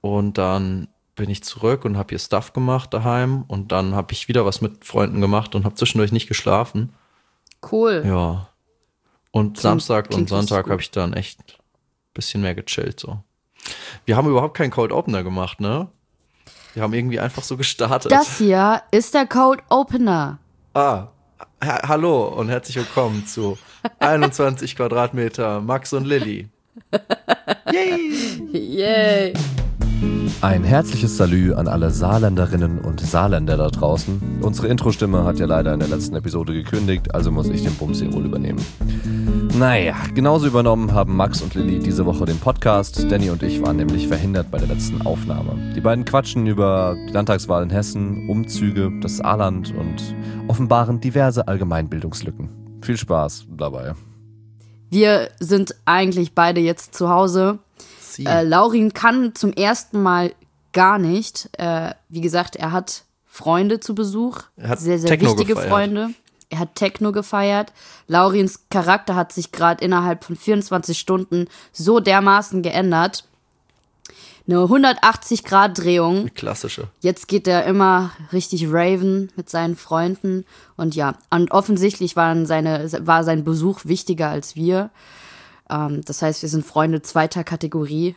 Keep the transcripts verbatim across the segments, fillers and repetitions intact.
Und dann bin ich zurück und habe hier Stuff gemacht daheim. Und dann habe ich wieder was mit Freunden gemacht und habe zwischendurch nicht geschlafen. Cool. Ja. Und Klingt- Samstag klingt und Sonntag richtig habe ich dann echt ein bisschen mehr gechillt. So. Wir haben überhaupt keinen Cold Opener gemacht, ne? Wir haben irgendwie einfach so gestartet. Das hier ist der Code Opener. Ah, ha hallo und herzlich willkommen zu einundzwanzig Quadratmeter Max und Lilly. Yay! Yay. Ein herzliches Salü an alle Saarländerinnen und Saarländer da draußen. Unsere Intro-Stimme hat ja leider in der letzten Episode gekündigt, also muss ich den Bums hier wohl übernehmen. Naja, genauso übernommen haben Max und Lilly diese Woche den Podcast. Danny und ich waren nämlich verhindert bei der letzten Aufnahme. Die beiden quatschen über die Landtagswahl in Hessen, Umzüge, das Saarland und offenbaren diverse Allgemeinbildungslücken. Viel Spaß dabei. Wir sind eigentlich beide jetzt zu Hause. Sie. Äh, Laurin kann zum ersten Mal gar nicht. Äh, wie gesagt, er hat Freunde zu Besuch. Er hat sehr, sehr Techno wichtige gefeiert. Freunde. Er hat Techno gefeiert. Laurins Charakter hat sich gerade innerhalb von vierundzwanzig Stunden so dermaßen geändert. Eine hundertachtzig-Grad-Drehung. Die klassische. Jetzt geht er immer richtig raven mit seinen Freunden. Und ja, und offensichtlich waren seine, war sein Besuch wichtiger als wir. Ähm, das heißt, wir sind Freunde zweiter Kategorie.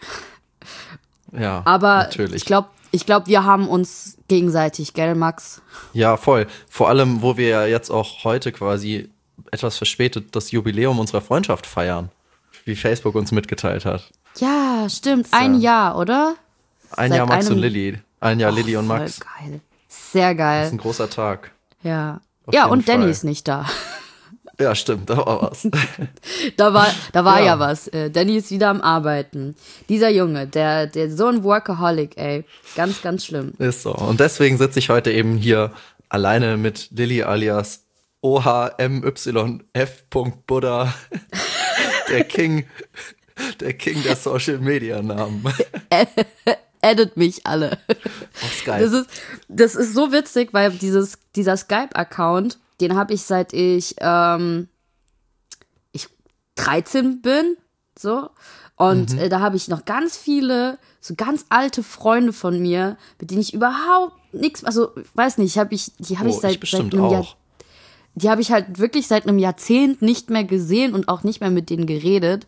Ja, Aber natürlich. ich glaube, ich glaub, wir haben uns gegenseitig, gell, Max? Ja, voll. Vor allem, wo wir ja jetzt auch heute quasi etwas verspätet das Jubiläum unserer Freundschaft feiern, wie Facebook uns mitgeteilt hat. Ja, stimmt. Ein So. Jahr, oder? Ein Seit Jahr Max einem- und Lilly. Ein Jahr Oh, Lilly und voll Max. geil. Sehr Das ist geil. ein großer Tag. Ja. Auf Ja, jeden und Danny Fall. ist nicht da. Ja, stimmt, da war was. Da war, da war ja. Ja. was. Äh, Danny ist wieder am Arbeiten. Dieser Junge, der, der so ein Workaholic, ey. Ganz, ganz schlimm. Ist so. Und deswegen sitze ich heute eben hier alleine mit Lilly alias O H M Y F. Buddha, der King, der King der Social Media Namen. Addet mich alle. Auf Skype. Das ist, das ist so witzig, weil dieses, dieser Skype-Account, den habe ich seit ich, ähm, ich dreizehn bin, so. Und Mhm. äh, da habe ich noch ganz viele, so ganz alte Freunde von mir, mit denen ich überhaupt nichts, also, weiß nicht, hab ich, die habe Oh, ich seit, ich bestimmt seit einem Jahr, auch. die habe ich halt wirklich seit einem Jahrzehnt nicht mehr gesehen und auch nicht mehr mit denen geredet.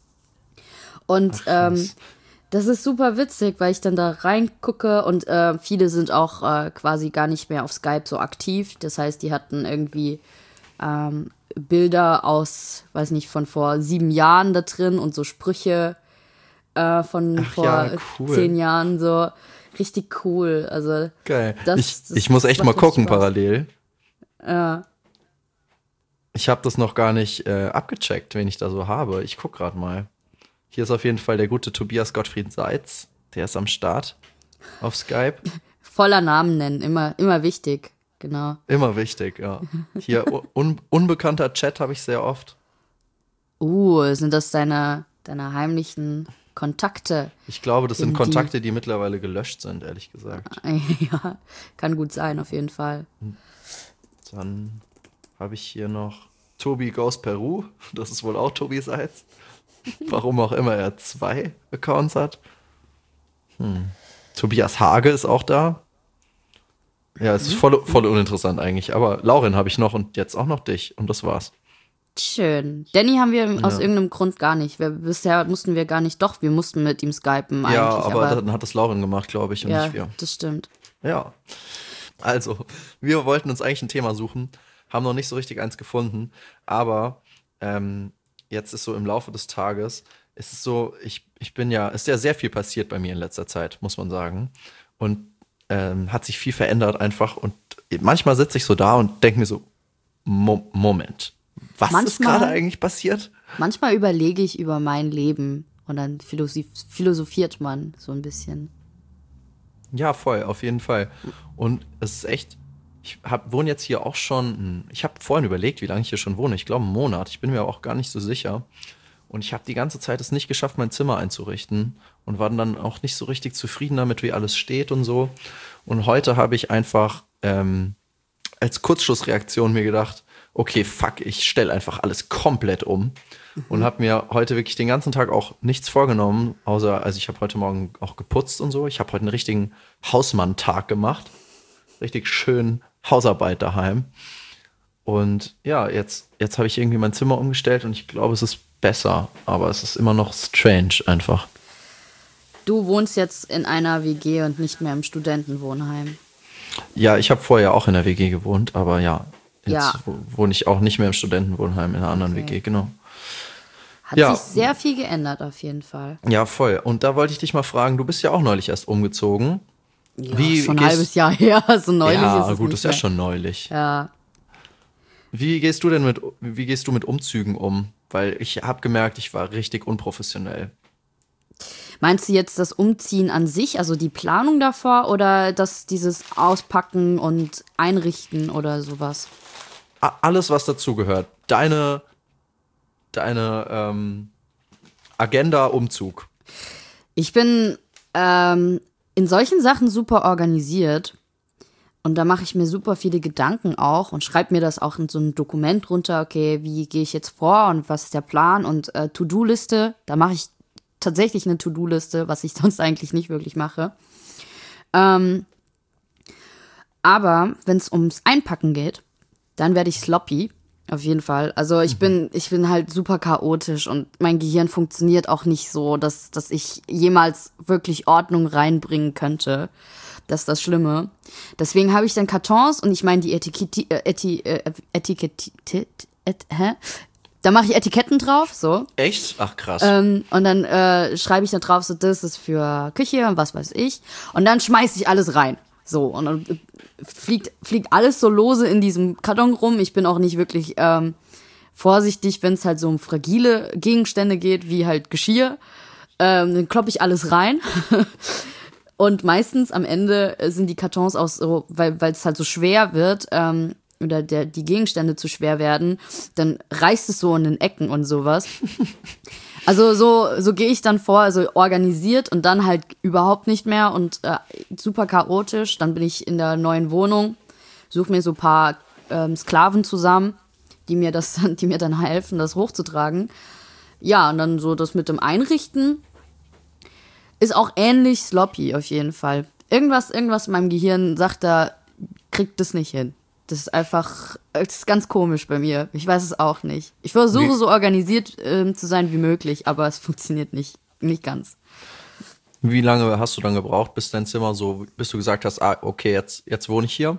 Und Ach, krass. ähm, das ist super witzig, weil ich dann da reingucke und äh, viele sind auch äh, quasi gar nicht mehr auf Skype so aktiv. Das heißt, die hatten irgendwie ähm, Bilder aus, weiß nicht, von vor sieben Jahren da drin und so Sprüche äh, von Ach vor ja, cool. zehn Jahren so. Richtig cool. Also Geil. Das- ich, das ich muss echt macht mal richtig gucken Spaß. parallel. ja. Ich habe das noch gar nicht äh, abgecheckt, wen ich da so habe. Ich guck gerade mal. Hier ist auf jeden Fall der gute Tobias Gottfried Seitz. Der ist am Start auf Skype. Voller Namen nennen, immer, immer wichtig. Genau. Immer wichtig, ja. Hier un unbekannter Chat habe ich sehr oft. Uh, sind das deine, deine heimlichen Kontakte? Ich glaube, das sind Die- Kontakte, die mittlerweile gelöscht sind, ehrlich gesagt. Ja, kann gut sein, auf jeden Fall. Dann habe ich hier noch Tobi Goes Peru. Das ist wohl auch Tobi Seitz. Warum auch immer er zwei Accounts hat. Hm. Tobias Hage ist auch da. Ja, es ist voll, voll uninteressant eigentlich. Aber Laurin habe ich noch und jetzt auch noch dich. Und das war's. Schön. Danny haben wir aus Ja. irgendeinem Grund gar nicht. Wir, bisher mussten wir gar nicht, doch, wir mussten mit ihm skypen eigentlich. Ja, aber, dann hat das Laurin gemacht, glaube ich, und ja, nicht wir. das stimmt. Ja. Also, wir wollten uns eigentlich ein Thema suchen, haben noch nicht so richtig eins gefunden, aber ähm, jetzt ist so im Laufe des Tages, ist es so, ich, ich bin ja, ist ja sehr viel passiert bei mir in letzter Zeit, muss man sagen. Und ähm, hat sich viel verändert einfach. Und manchmal sitze ich so da und denke mir so, Mo Moment, was ist Manchmal- gerade eigentlich passiert? Manchmal überlege ich über mein Leben und dann philosoph philosophiert man so ein bisschen. Ja, voll, auf jeden Fall. Und es ist echt, ich hab, wohne jetzt hier auch schon, ich habe vorhin überlegt, wie lange ich hier schon wohne. Ich glaube, einen Monat. Ich bin mir auch gar nicht so sicher. Und ich habe die ganze Zeit es nicht geschafft, mein Zimmer einzurichten und war dann auch nicht so richtig zufrieden damit, wie alles steht und so. Und heute habe ich einfach ähm, als Kurzschlussreaktion mir gedacht, okay, fuck, ich stelle einfach alles komplett um. Und habe mir heute wirklich den ganzen Tag auch nichts vorgenommen, außer, also ich habe heute Morgen auch geputzt und so. Ich habe heute einen richtigen Hausmann-Tag gemacht. Richtig schön Hausarbeit daheim. Und ja, jetzt, jetzt habe ich irgendwie mein Zimmer umgestellt und ich glaube, es ist besser. Aber es ist immer noch strange einfach. Du wohnst jetzt in einer W G und nicht mehr im Studentenwohnheim. Ja, ich habe vorher auch in der W G gewohnt, aber ja, jetzt Ja. wohne ich auch nicht mehr im Studentenwohnheim, in einer anderen Okay. W G, genau. Hat Ja. sich sehr viel geändert auf jeden Fall. Ja, voll. Und da wollte ich dich mal fragen, du bist ja auch neulich erst umgezogen. Ja, Wie schon ein gehst- halbes Jahr her, so neulich ja, ist es gut, nicht ist ja mehr. schon neulich. Ja. Wie gehst du denn mit, wie gehst du mit Umzügen um? Weil ich habe gemerkt, ich war richtig unprofessionell. Meinst du jetzt das Umziehen an sich, also die Planung davor oder das dieses Auspacken und Einrichten oder sowas? A- Alles, was dazugehört. Deine, deine ähm, Agenda Umzug. Ich bin ähm, in solchen Sachen super organisiert und da mache ich mir super viele Gedanken auch und schreibe mir das auch in so ein Dokument runter, okay, wie gehe ich jetzt vor und was ist der Plan und äh, To-Do-Liste, da mache ich tatsächlich eine To-Do-Liste, was ich sonst eigentlich nicht wirklich mache. Ähm, aber wenn es ums Einpacken geht, dann werde ich sloppy, auf jeden Fall. Also ich bin, ich bin halt super chaotisch und mein Gehirn funktioniert auch nicht so, dass, dass ich jemals wirklich Ordnung reinbringen könnte. Das ist das Schlimme. Deswegen habe ich dann Kartons und ich meine die Etikette, äh, Eti, äh, Etikette, et, hä? Da mache ich Etiketten drauf, so. Echt? Ach krass. Ähm, und dann äh, schreibe ich da drauf, so das ist für Küche und was weiß ich. Und dann schmeiße ich alles rein. So, und dann äh, fliegt, fliegt alles so lose in diesem Karton rum. Ich bin auch nicht wirklich ähm, vorsichtig, wenn es halt so um fragile Gegenstände geht, wie halt Geschirr. Ähm, dann kloppe ich alles rein. Und meistens am Ende sind die Kartons auch so, weil weil es halt so schwer wird, ähm, oder der, die Gegenstände zu schwer werden, dann reißt es so in den Ecken und sowas. Also so, so gehe ich dann vor, also organisiert und dann halt überhaupt nicht mehr und äh, super chaotisch. Dann bin ich in der neuen Wohnung, suche mir so ein paar ähm, Sklaven zusammen, die mir das, die mir dann helfen, das hochzutragen. Ja, und dann so das mit dem Einrichten ist auch ähnlich sloppy auf jeden Fall. Irgendwas, irgendwas in meinem Gehirn sagt da, kriegt das nicht hin. Das ist einfach, das ist ganz komisch bei mir. Ich weiß es auch nicht. Ich versuche Wie- so organisiert ähm, zu sein wie möglich, aber es funktioniert nicht, nicht ganz. Wie lange hast du dann gebraucht, bis dein Zimmer so, bis du gesagt hast, ah, okay, jetzt, jetzt wohne ich hier?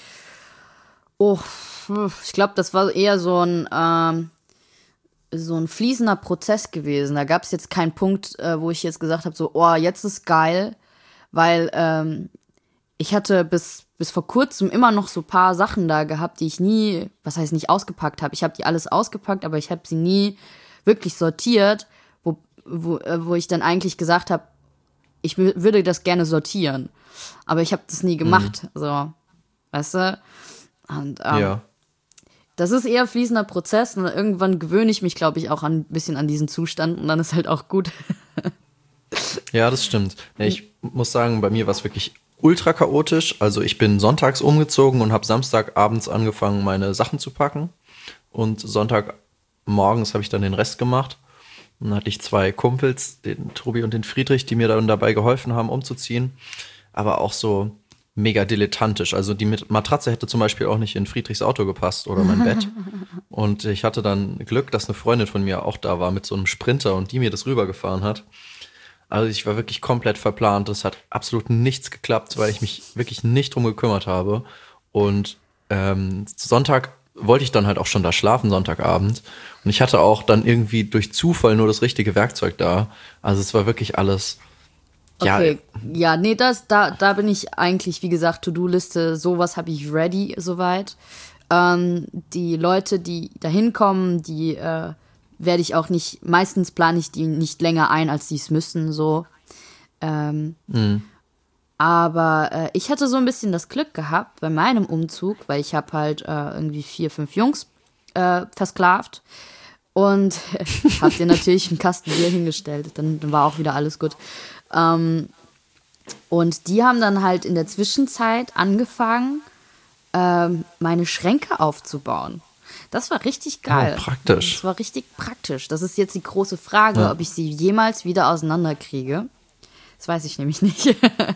Oh, ich glaube, das war eher so ein, ähm, so ein fließender Prozess gewesen. Da gab es jetzt keinen Punkt, äh, wo ich jetzt gesagt habe, so, oh, jetzt ist geil, weil ähm, ich hatte bis, bis vor kurzem immer noch so ein paar Sachen da gehabt, die ich nie, was heißt nicht ausgepackt habe. Ich habe die alles ausgepackt, aber ich habe sie nie wirklich sortiert, wo, wo, äh, wo ich dann eigentlich gesagt habe, ich wü- würde das gerne sortieren. Aber ich habe das nie gemacht. So, weißt du? Und ähm, Ja. das ist eher fließender Prozess und irgendwann gewöhne ich mich, glaube ich, auch ein bisschen an diesen Zustand und dann ist halt auch gut. Ja, das stimmt. Ja, ich muss sagen, bei mir war es wirklich ultra chaotisch. Also ich bin sonntags umgezogen und habe Samstagabends angefangen, meine Sachen zu packen. Und Sonntagmorgens habe ich dann den Rest gemacht. Und dann hatte ich zwei Kumpels, den Tobi und den Friedrich, die mir dann dabei geholfen haben, umzuziehen. Aber auch so mega dilettantisch. Also die Mit- Matratze hätte zum Beispiel auch nicht in Friedrichs Auto gepasst oder mein Bett. Und ich hatte dann Glück, dass eine Freundin von mir auch da war mit so einem Sprinter und die mir das rübergefahren hat. Also ich war wirklich komplett verplant. Es hat absolut nichts geklappt, weil ich mich wirklich nicht drum gekümmert habe. Und ähm, Sonntag wollte ich dann halt auch schon da schlafen, Sonntagabend. Und ich hatte auch dann irgendwie durch Zufall nur das richtige Werkzeug da. Also es war wirklich alles. Ja, Okay, ja, nee, das, da, da bin ich eigentlich, wie gesagt, To-Do-Liste, sowas habe ich ready soweit. Ähm, die Leute, die da hinkommen, die äh, werde ich auch nicht, meistens plane ich die nicht länger ein, als sie es müssen, so. Ähm, Aber äh, ich hatte so ein bisschen das Glück gehabt bei meinem Umzug, weil ich habe halt äh, irgendwie vier, fünf Jungs äh, versklavt und habe dir natürlich einen Kasten Bier hingestellt. Dann, dann war auch wieder alles gut. Ähm, und die haben dann halt in der Zwischenzeit angefangen, ähm, meine Schränke aufzubauen. Das war richtig geil. Oh, praktisch. Das war richtig praktisch. Das ist jetzt die große Frage, ja. ob ich sie jemals wieder auseinanderkriege. Das weiß ich nämlich nicht.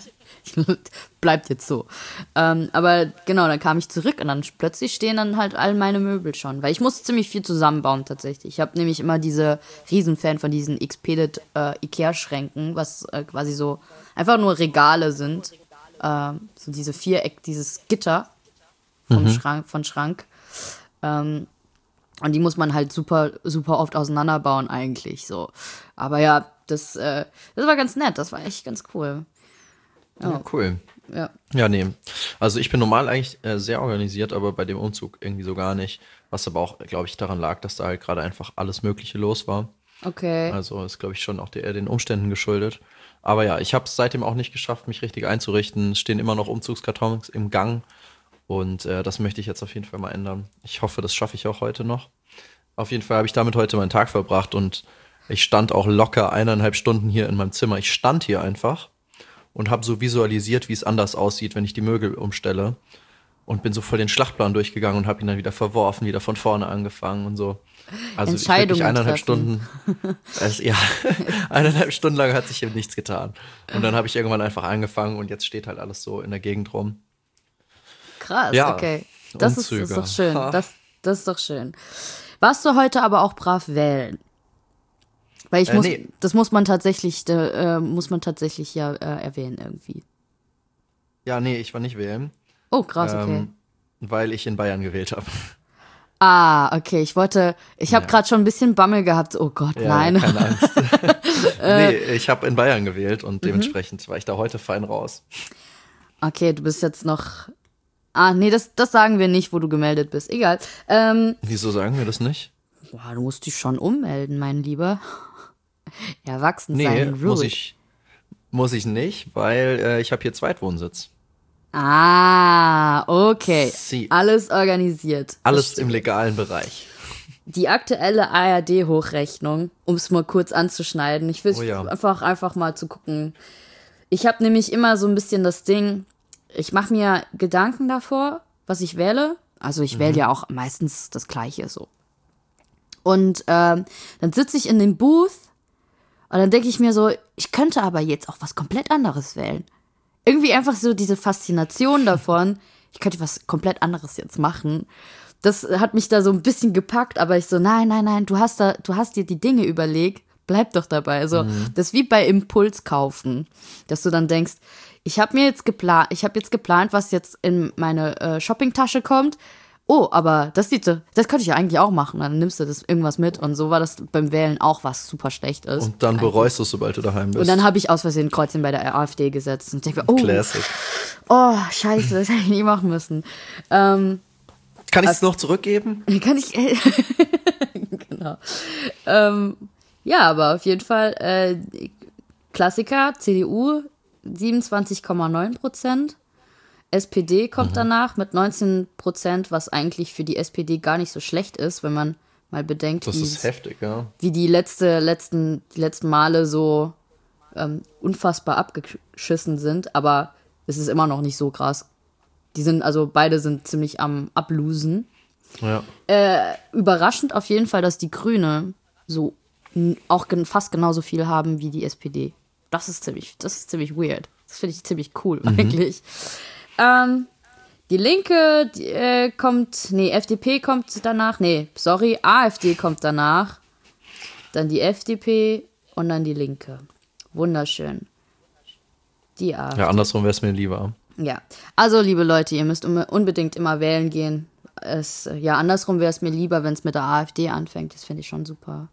Bleibt jetzt so. Ähm, aber genau, dann kam ich zurück und dann plötzlich stehen dann halt all meine Möbel schon. Weil ich musste ziemlich viel zusammenbauen tatsächlich. Ich habe nämlich immer diese Riesenfan von diesen Expedit äh, Ikea-Schränken, was äh, quasi so einfach nur Regale sind. Äh, so diese Viereck, dieses Gitter vom mhm. Schrank, von Schrank. Ähm, und die muss man halt super, super oft auseinanderbauen eigentlich so. Aber ja, das, äh, das war ganz nett. Das war echt ganz cool. Ja, ja cool. Ja. Ja, nee. Also ich bin normal eigentlich äh, sehr organisiert, aber bei dem Umzug irgendwie so gar nicht. Was aber auch, glaube ich, daran lag, dass da halt gerade einfach alles Mögliche los war. Okay. Also ist, glaube ich, schon auch der, den Umständen geschuldet. Aber ja, ich habe es seitdem auch nicht geschafft, mich richtig einzurichten. Es stehen immer noch Umzugskartons im Gang. Und äh, das möchte ich jetzt auf jeden Fall mal ändern. Ich hoffe, das schaffe ich auch heute noch. Auf jeden Fall habe ich damit heute meinen Tag verbracht und ich stand auch locker eineinhalb Stunden hier in meinem Zimmer. Ich stand hier einfach und habe so visualisiert, wie es anders aussieht, wenn ich die Möbel umstelle. Und bin so voll den Schlachtplan durchgegangen und habe ihn dann wieder verworfen, wieder von vorne angefangen und so. Also Entscheidungen wirklich eineinhalb treffen. Stunden. Es, ja, eineinhalb Stunden lang hat sich eben nichts getan. Und dann habe ich irgendwann einfach angefangen und jetzt steht halt alles so in der Gegend rum. Krass, ja, okay. Das ist, Umzüge. ist doch schön. Das, das ist doch schön. Warst du heute aber auch brav wählen? Weil ich Äh, muss, nee. das muss man tatsächlich, äh, muss man tatsächlich ja äh, erwähnen irgendwie. Ja, nee, ich war nicht wählen. Oh, krass, okay. Ähm, weil ich in Bayern gewählt habe. Ah, okay. Ich wollte, ich habe Ja. gerade schon ein bisschen Bammel gehabt. Oh Gott, Ja, nein. keine Angst. nee, ich habe in Bayern gewählt und dementsprechend war ich da heute fein raus. Okay, du bist jetzt noch. Ah, nee, das, das sagen wir nicht, wo du gemeldet bist. Egal. Ähm, Wieso sagen wir das nicht? boah, du musst dich schon ummelden, mein Lieber. Erwachsen Nee, sein, muss ruhig. ich, muss ich nicht, weil äh, ich habe hier Zweitwohnsitz. Ah, okay. Sie. Alles organisiert. Alles Verstehe. im legalen Bereich. Die aktuelle A R D-Hochrechnung, um es mal kurz anzuschneiden. Ich will Oh ja. einfach, einfach mal zu gucken. Ich habe nämlich immer so ein bisschen das Ding, ich mache mir Gedanken davor, was ich wähle. Also ich wähle ja auch meistens das Gleiche so. Und ähm, dann sitze ich in dem Booth und dann denke ich mir so, ich könnte aber jetzt auch was komplett anderes wählen. Irgendwie einfach so diese Faszination davon, ich könnte was komplett anderes jetzt machen. Das hat mich da so ein bisschen gepackt, aber ich so, nein, nein, nein, du hast da, du hast dir die Dinge überlegt, bleib doch dabei. Also, mhm. das ist wie bei Impulskaufen, dass du dann denkst, ich habe mir jetzt geplant, ich habe jetzt geplant, was jetzt in meine äh, Shoppingtasche kommt. Oh, aber das sieht so, das könnte ich ja eigentlich auch machen. Dann nimmst du das irgendwas mit und so war das beim Wählen auch, was super schlecht ist. Und dann bereust du es, sobald du daheim bist. Und dann habe ich aus Versehen ein Kreuzchen bei der AfD gesetzt und denke mir, oh, Classic. oh, scheiße, das hätte ich nie machen müssen. Ähm, Kann ich es noch zurückgeben? kann ich, genau. Ähm, ja, aber auf jeden Fall, äh, Klassiker, C D U, siebenundzwanzig Komma neun Prozent. S P D kommt mhm. danach mit neunzehn Prozent, was eigentlich für die S P D gar nicht so schlecht ist, wenn man mal bedenkt, Das ist heftig, ja. wie die letzte, letzten, die letzten Male so ähm, unfassbar abgeschissen sind. Aber es ist immer noch nicht so krass. Die sind, also beide sind ziemlich am Ablosen. Ja. Äh, überraschend auf jeden Fall, dass die Grüne so n- auch gen- fast genauso viel haben wie die S P D. Das ist ziemlich, das ist ziemlich weird. Das finde ich ziemlich cool Mhm. eigentlich. Ähm, die Linke die, äh, kommt, nee, F D P kommt danach, nee, sorry, AfD kommt danach, dann die F D P und dann die Linke. Wunderschön. Die AfD. Ja, andersrum wäre es mir lieber. Ja, also liebe Leute, ihr müsst um, unbedingt immer wählen gehen. Es, ja, andersrum wäre es mir lieber, wenn es mit der AfD anfängt. Das finde ich schon super.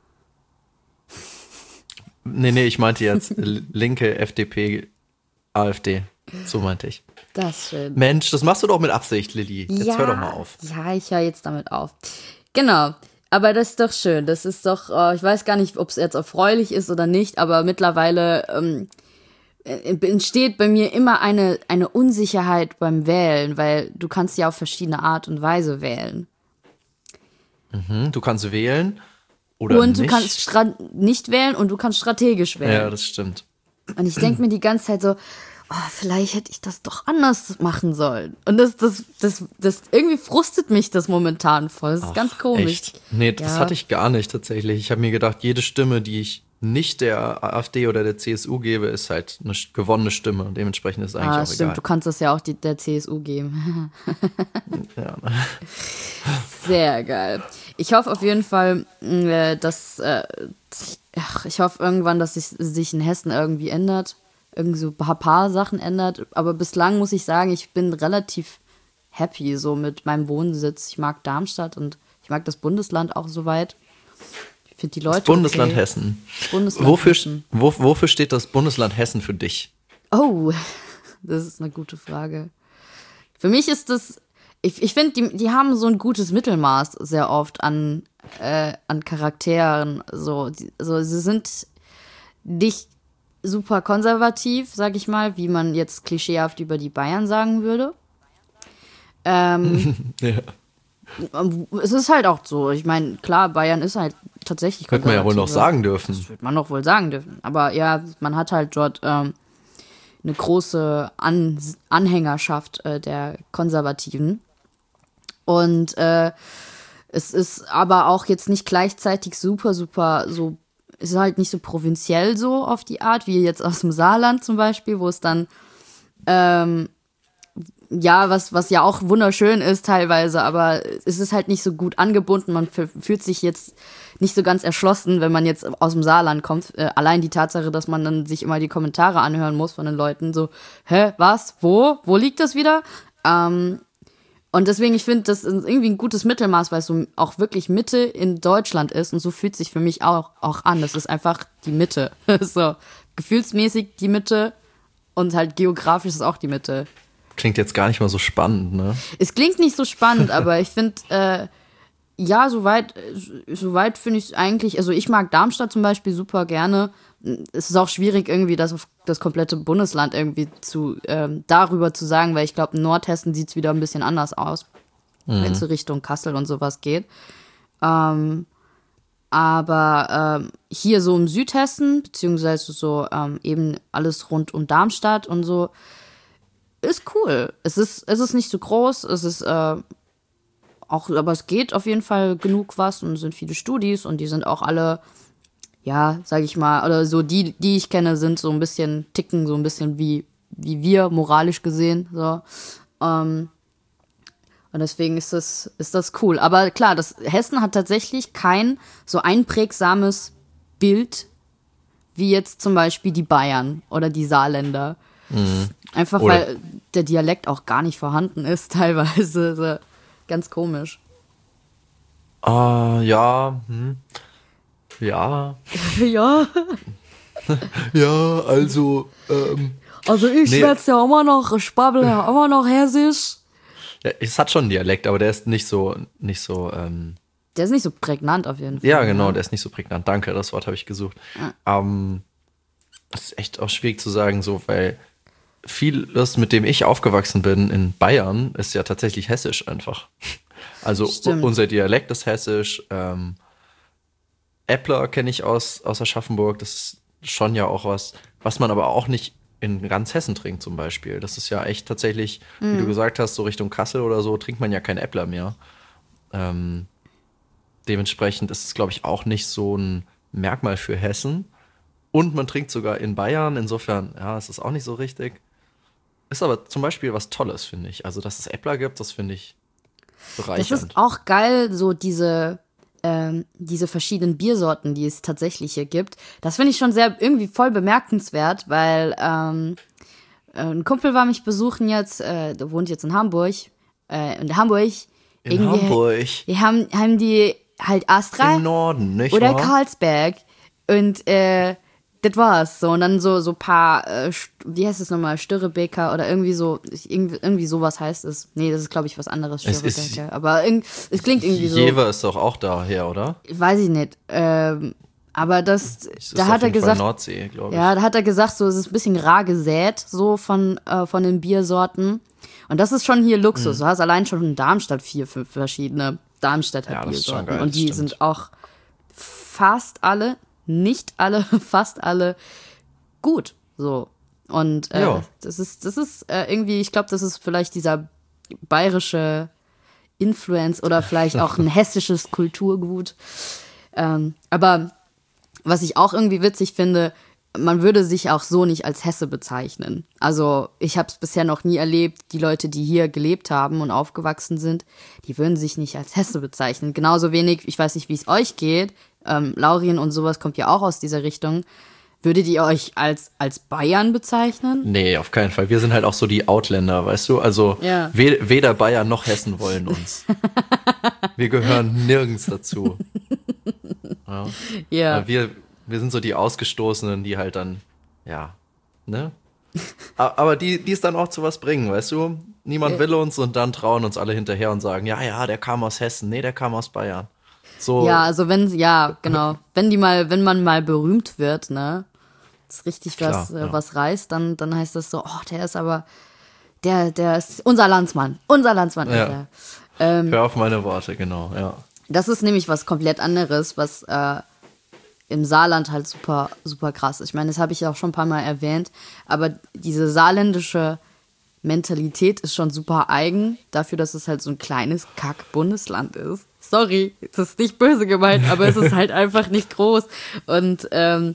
Nee, nee, ich meinte jetzt Linke, F D P, AfD. So meinte ich. Das ist schön. Mensch, das machst du doch mit Absicht, Lilly. Jetzt ja, hör doch mal auf. Ja, ich höre jetzt damit auf. Genau, aber das ist doch schön. Das ist doch, äh, ich weiß gar nicht, ob es jetzt erfreulich ist oder nicht, aber mittlerweile ähm, entsteht bei mir immer eine, eine Unsicherheit beim Wählen, weil du kannst ja auf verschiedene Art und Weise wählen. Mhm, du kannst wählen oder und nicht. du kannst stra- nicht wählen und du kannst strategisch wählen. Ja, das stimmt. Und ich denke mir die ganze Zeit so, oh, vielleicht hätte ich das doch anders machen sollen. Und das, das, das, das irgendwie frustet mich das momentan voll. Das ist Ach, ganz komisch. Echt? Nee, das Ja. hatte ich gar nicht tatsächlich. Ich habe mir gedacht, jede Stimme, die ich nicht der AfD oder der C S U gebe, ist halt eine sch- gewonnene Stimme. Und dementsprechend ist es eigentlich Ah, auch stimmt, egal. du kannst das ja auch die, der C S U geben. Ja, Sehr geil. Ich hoffe auf jeden Fall, äh, dass äh, ach, ich hoffe irgendwann, dass sich, sich in Hessen irgendwie ändert. Irgendwie so ein paar, paar Sachen ändert. Aber bislang muss ich sagen, ich bin relativ happy so mit meinem Wohnsitz. Ich mag Darmstadt und ich mag das Bundesland auch soweit. Ich finde die Leute das Bundesland okay. Hessen. Bundesland Wofür, Hessen. wo, wofür steht das Bundesland Hessen für dich? Oh, das ist eine gute Frage. Für mich ist das, ich, ich finde, die, die haben so ein gutes Mittelmaß sehr oft an, äh, an Charakteren. So, die, so, sie sind nicht super konservativ, sag ich mal, wie man jetzt klischeehaft über die Bayern sagen würde. Ähm, Ja. es ist halt auch so. Ich meine, klar, Bayern ist halt tatsächlich Könnte man ja wohl noch konservativer. sagen dürfen. Das wird man doch wohl sagen dürfen. Aber ja, man hat halt dort ähm, eine große An- Anhängerschaft äh, der Konservativen. Und äh, es ist aber auch jetzt nicht gleichzeitig super, super so, es ist halt nicht so provinziell so auf die Art, wie jetzt aus dem Saarland zum Beispiel, wo es dann ähm, ja, was, was ja auch wunderschön ist teilweise, aber es ist halt nicht so gut angebunden. Man f- fühlt sich jetzt nicht so ganz erschlossen, wenn man jetzt aus dem Saarland kommt. Äh, allein die Tatsache, dass man dann sich immer die Kommentare anhören muss von den Leuten, so, hä, was, wo, wo liegt das wieder? Ähm, und deswegen, ich finde, das ist irgendwie ein gutes Mittelmaß, weil es so auch wirklich Mitte in Deutschland ist und so fühlt sich für mich auch, auch an. Das ist einfach die Mitte. So, gefühlsmäßig die Mitte und halt geografisch ist auch die Mitte. Klingt jetzt gar nicht mal so spannend, ne? Es klingt nicht so spannend, aber ich finde, äh, ja, soweit, äh, soweit finde ich es eigentlich, also ich mag Darmstadt zum Beispiel super gerne. Es ist auch schwierig, irgendwie das auf das komplette Bundesland irgendwie zu, ähm, darüber zu sagen, weil ich glaube, in Nordhessen sieht es wieder ein bisschen anders aus, mhm. wenn es so Richtung Kassel und sowas geht. Ähm, aber ähm, hier so im Südhessen, beziehungsweise so ähm, eben alles rund um Darmstadt und so, ist cool. Es ist, es ist nicht so groß, es ist äh, auch, aber es geht auf jeden Fall genug was und es sind viele Studis und die sind auch alle, ja, sag ich mal, oder so die, die ich kenne, sind so ein bisschen, ticken so ein bisschen wie, wie wir, moralisch gesehen, so. Ähm, und deswegen ist das, ist das cool. Aber klar, das Hessen hat tatsächlich kein so einprägsames Bild wie jetzt zum Beispiel die Bayern oder die Saarländer. Mhm. Einfach Oder weil der Dialekt auch gar nicht vorhanden ist, teilweise. So, ganz komisch. Ah, ja, hm. Ja. Ja. Ja, also, ähm. Also ich Nee. schwätze ja immer noch, ich babbel ja immer noch Hessisch. Ja, es hat schon einen Dialekt, aber der ist nicht so, nicht so, ähm. Der ist nicht so prägnant auf jeden Fall. Ja, genau, der ist nicht so prägnant. Danke, das Wort habe ich gesucht. Ja. Ähm, das ist echt auch schwierig zu sagen, so, weil vieles, mit dem ich aufgewachsen bin in Bayern, ist ja tatsächlich hessisch einfach. Also Stimmt. unser Dialekt ist hessisch. Ähm, Äppler kenne ich aus, aus Aschaffenburg. Das ist schon ja auch was, was man aber auch nicht in ganz Hessen trinkt zum Beispiel. Das ist ja echt tatsächlich, mhm. wie du gesagt hast, so Richtung Kassel oder so, trinkt man ja kein Äppler mehr. Ähm, dementsprechend ist es, glaube ich, auch nicht so ein Merkmal für Hessen. Und man trinkt sogar in Bayern. Insofern, ja, es ist auch nicht so richtig. Ist aber zum Beispiel was Tolles, finde ich. Also, dass es Äppler gibt, das finde ich bereichernd. Das ist auch geil, so diese, ähm, diese verschiedenen Biersorten, die es tatsächlich hier gibt. Das finde ich schon sehr irgendwie voll bemerkenswert, weil ähm, ein Kumpel war mich besuchen jetzt, äh, der wohnt jetzt in Hamburg. Äh, in Hamburg. In irgendwie, Hamburg. Die haben, haben die halt Astra Im Norden, nicht oder wahr? Karlsberg. Und äh, das war's. So, und dann so so paar, äh, wie heißt es nochmal, Störrebeker oder irgendwie so, irgendwie, irgendwie sowas heißt es. Nee, das ist, glaube ich, was anderes, Es ist- Störrebeker. Aber irgend, es klingt irgendwie so. Jever ist doch auch daher, oder? Weiß ich nicht. Ähm, aber das, Das ist da auf hat er jeden Fall gesagt, Nordsee, glaube ich. ja, da hat er gesagt, so es ist ein bisschen rar gesät, so von, äh, von den Biersorten. Und das ist schon hier Luxus. Mhm. Du hast allein schon in Darmstadt vier, fünf verschiedene Darmstädter Ja, das ist schon Biersorten. geil, Und das die stimmt. sind auch fast alle, nicht alle, fast alle gut. So. Und äh, Ja. das ist, das ist äh, irgendwie, ich glaube, das ist vielleicht dieser bayerische Influence oder vielleicht auch ein hessisches Kulturgut. Ähm, aber was ich auch irgendwie witzig finde, man würde sich auch so nicht als Hesse bezeichnen. Also ich habe es bisher noch nie erlebt, die Leute, die hier gelebt haben und aufgewachsen sind, die würden sich nicht als Hesse bezeichnen. Genauso wenig, ich weiß nicht, wie es euch geht, ähm, Laurien und sowas kommt ja auch aus dieser Richtung. Würdet ihr euch als, als Bayern bezeichnen? Nee, auf keinen Fall. Wir sind halt auch so die Outländer, weißt du? Also Ja. we- weder Bayern noch Hessen wollen uns. Wir gehören nirgends dazu. Ja. Ja. Wir, wir sind so die Ausgestoßenen, die halt dann, ja, ne? A- Aber die, die es dann auch zu was bringen, weißt du? Niemand Ja. will uns und dann trauen uns alle hinterher und sagen, ja, ja, der kam aus Hessen. Nee, der kam aus Bayern. So, Ja, also wenn, ja, genau. Wenn die mal, wenn man mal berühmt wird, ne, das richtig Klar, was, äh, ja. was reißt, dann, dann heißt das so, oh, der ist aber, der, der ist unser Landsmann, unser Landsmann Ja. ist er. Ähm, hör auf meine Worte, genau, ja. das ist nämlich was komplett anderes, was äh, im Saarland halt super, super krass ist. Ich meine, das habe ich ja auch schon ein paar Mal erwähnt, aber diese saarländische Mentalität ist schon super eigen, dafür, dass es halt so ein kleines Kack-Bundesland ist. Sorry, es ist nicht böse gemeint, aber es ist halt einfach nicht groß. Und ähm,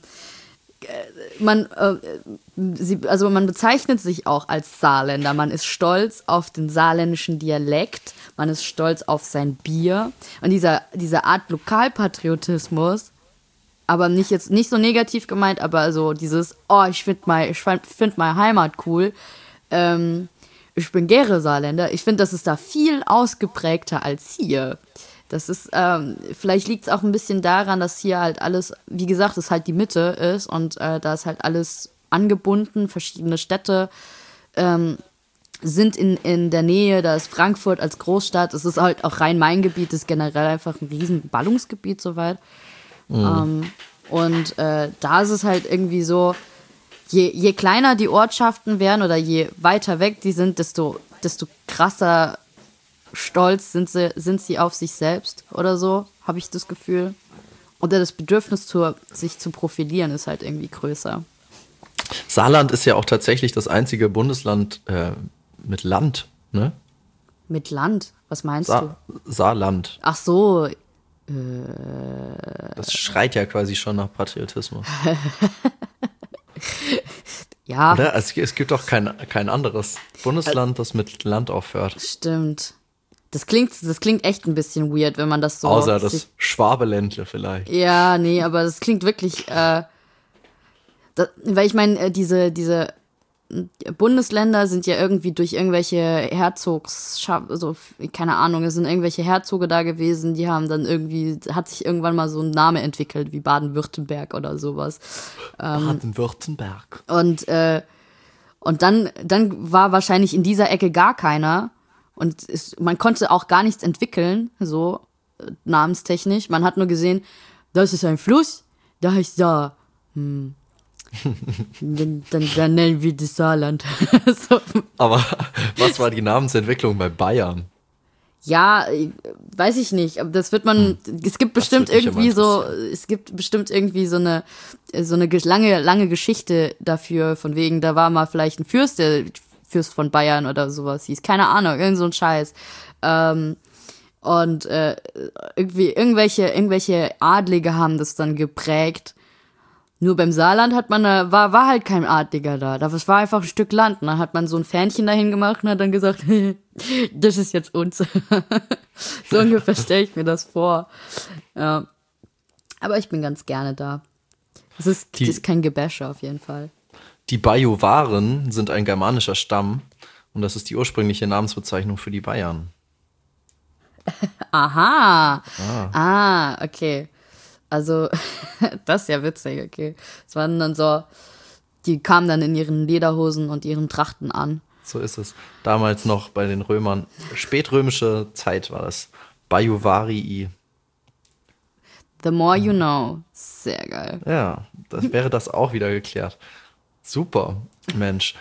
man, äh, sie, also man bezeichnet sich auch als Saarländer. Man ist stolz auf den saarländischen Dialekt, man ist stolz auf sein Bier. Und dieser, diese Art Lokalpatriotismus, aber nicht jetzt nicht so negativ gemeint, aber so dieses, oh, ich finde mein, ich find meine Heimat cool. Ähm, ich bin gerne Saarländer. Ich finde, das ist da viel ausgeprägter als hier. Das ist, ähm, vielleicht liegt es auch ein bisschen daran, dass hier halt alles, wie gesagt, es halt die Mitte ist und äh, da ist halt alles angebunden, verschiedene Städte ähm, sind in, in der Nähe, da ist Frankfurt als Großstadt, es ist halt auch Rhein-Main-Gebiet, ist generell einfach ein riesen Ballungsgebiet soweit. Ähm, und äh, da ist es halt irgendwie so, je, je kleiner die Ortschaften werden oder je weiter weg die sind, desto, desto krasser stolz sind sie, sind sie auf sich selbst oder so, habe ich das Gefühl. Oder das Bedürfnis, zu, sich zu profilieren, ist halt irgendwie größer. Saarland ist ja auch tatsächlich das einzige Bundesland äh, mit Land, ne? Mit Land? Was meinst du? Sa Saarland. Ach so, Das schreit ja quasi schon nach Patriotismus. ja, Oder? Es, es gibt doch kein, kein anderes Bundesland, das mit Land aufhört. stimmt. Das klingt, das klingt echt ein bisschen weird, wenn man das so... Außer sich- das Schwabeländle vielleicht. Ja, nee, aber das klingt wirklich, äh, das, weil ich meine, äh, diese, diese Bundesländer sind ja irgendwie durch irgendwelche Herzogs, so, keine Ahnung, es sind irgendwelche Herzoge da gewesen, die haben dann irgendwie, hat sich irgendwann mal so ein Name entwickelt, wie Baden-Württemberg oder sowas. Baden-Württemberg. Und, äh, und dann, dann war wahrscheinlich in dieser Ecke gar keiner. Und es, man konnte auch gar nichts entwickeln, so äh, namenstechnisch. Man hat nur gesehen, das ist ein Fluss, da heißt da. Hm. dann, dann, dann nennen wir das Saarland. so. Aber was war die Namensentwicklung bei Bayern? Ja, äh, weiß ich nicht, aber das wird man, es gibt bestimmt würde mich irgendwie aber so, es gibt bestimmt irgendwie so eine, so eine ge- lange, lange Geschichte dafür, von wegen, da war mal vielleicht ein Fürst, der Fürst von Bayern oder sowas hieß, keine Ahnung, irgend so ein Scheiß. Ähm, und äh, irgendwie, irgendwelche, irgendwelche Adlige haben das dann geprägt. Nur beim Saarland hat man da, war, war halt kein Adliger da. Das war einfach ein Stück Land. Und dann hat man so ein Fähnchen dahin gemacht und hat dann gesagt, das ist jetzt uns. So ungefähr stelle ich mir das vor. Ja. Aber ich bin ganz gerne da. Es ist, Die- das ist kein Gebäsche auf jeden Fall. Die Bajuwaren sind ein germanischer Stamm und das ist die ursprüngliche Namensbezeichnung für die Bayern. Aha. Ah, okay. Also, das ist ja witzig, okay. Es waren dann so, die kamen dann in ihren Lederhosen und ihren Trachten an. So ist es. Damals noch bei den Römern, spätrömische Zeit war das. Bajuwarii. The more you know. Sehr geil. Ja, das wäre das auch wieder geklärt. Super, Mensch.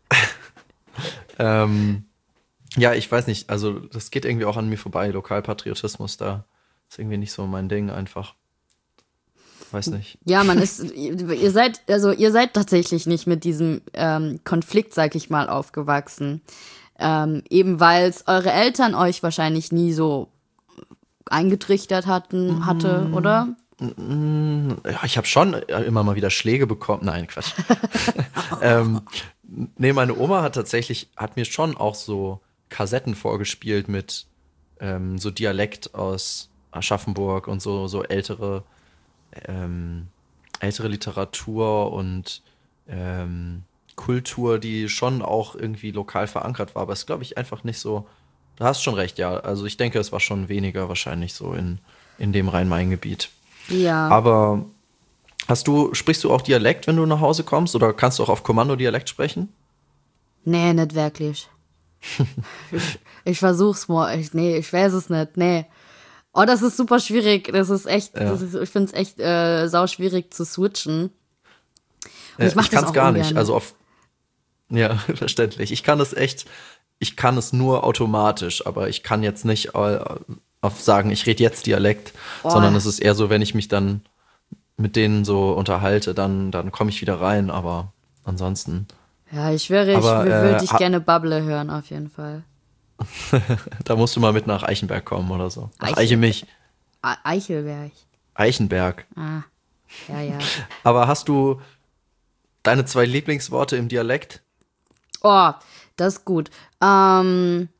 ähm, ja, ich weiß nicht, also das geht irgendwie auch an mir vorbei, Lokalpatriotismus, da ist irgendwie nicht so mein Ding einfach. weiß nicht. Ja, man ist, ihr seid, also ihr seid tatsächlich nicht mit diesem ähm, Konflikt, sag ich mal, aufgewachsen. Ähm, eben weil es eure Eltern euch wahrscheinlich nie so eingetrichtert hatten, hatte, mm. oder? Ja, ich habe schon immer mal wieder Schläge bekommen. Nein, Quatsch. ähm, nee, meine Oma hat tatsächlich, hat mir schon auch so Kassetten vorgespielt mit ähm, so Dialekt aus Aschaffenburg und so, so ältere, ähm, ältere Literatur und ähm, Kultur, die schon auch irgendwie lokal verankert war. Aber es ist, glaube ich, einfach nicht so. Du hast schon recht, ja. Also ich denke, es war schon weniger wahrscheinlich so in, in dem Rhein-Main-Gebiet. Ja. Aber hast du, sprichst du auch Dialekt, wenn du nach Hause kommst? Oder kannst du auch auf Kommando Dialekt sprechen? Nee, nicht wirklich. ich, ich versuch's mal. Ich, nee, ich weiß es nicht. Nee. Oh, das ist super schwierig. Das ist echt, ja. das ist, ich find's echt äh, sau schwierig zu switchen. Und ich ich mach ich das kann's auch gar ungern. nicht. Also auf, ja, verständlich. Ich kann es echt, ich kann es nur automatisch, aber ich kann jetzt nicht äh, auf sagen, ich rede jetzt Dialekt, oh. sondern es ist eher so, wenn ich mich dann mit denen so unterhalte, dann, dann komme ich wieder rein, aber ansonsten. Ja, ich wäre, aber, ich würde äh, dich gerne Bubble hören, auf jeden Fall. Da musst du mal mit nach Eichenberg kommen oder so. Nach Eichel- Eichemich. E- Eichelberg. Eichenberg. Ah, ja, ja. Aber hast du deine zwei Lieblingsworte im Dialekt? Oh, das ist gut. Ähm,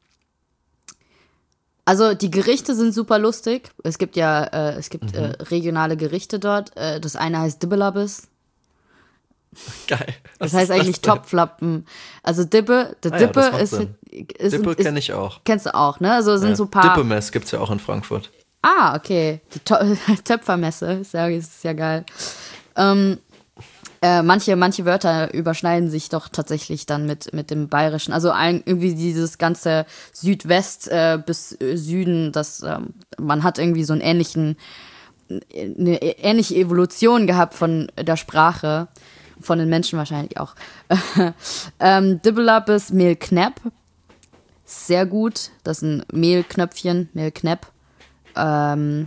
also die Gerichte sind super lustig. Es gibt ja, äh, es gibt Mhm. äh, regionale Gerichte dort. Äh, das eine heißt Dibbelabis. Geil. Das Was heißt ist eigentlich denn? Topflappen. Also Dippe, der Ah ja, Dippe das macht ist, Sinn. ist, Dippe ist, kenne ich auch. kennst du auch, ne? Also sind Ja. so ein paar. Dippemess gibt's ja auch in Frankfurt. Ah, okay. Die To- Töpfermesse, ist ja, ist ja geil. Ähm, äh, manche, manche Wörter überschneiden sich doch tatsächlich dann mit, mit dem Bayerischen. Also ein, irgendwie dieses ganze Südwest äh, bis äh, Süden, das, ähm, man hat irgendwie so einen ähnlichen, eine ähnliche Evolution gehabt von der Sprache, von den Menschen wahrscheinlich auch. ähm, Dibbelabis Mehlknepp, sehr gut. Das sind Mehlknöpfchen, Mehlknepp. Ähm,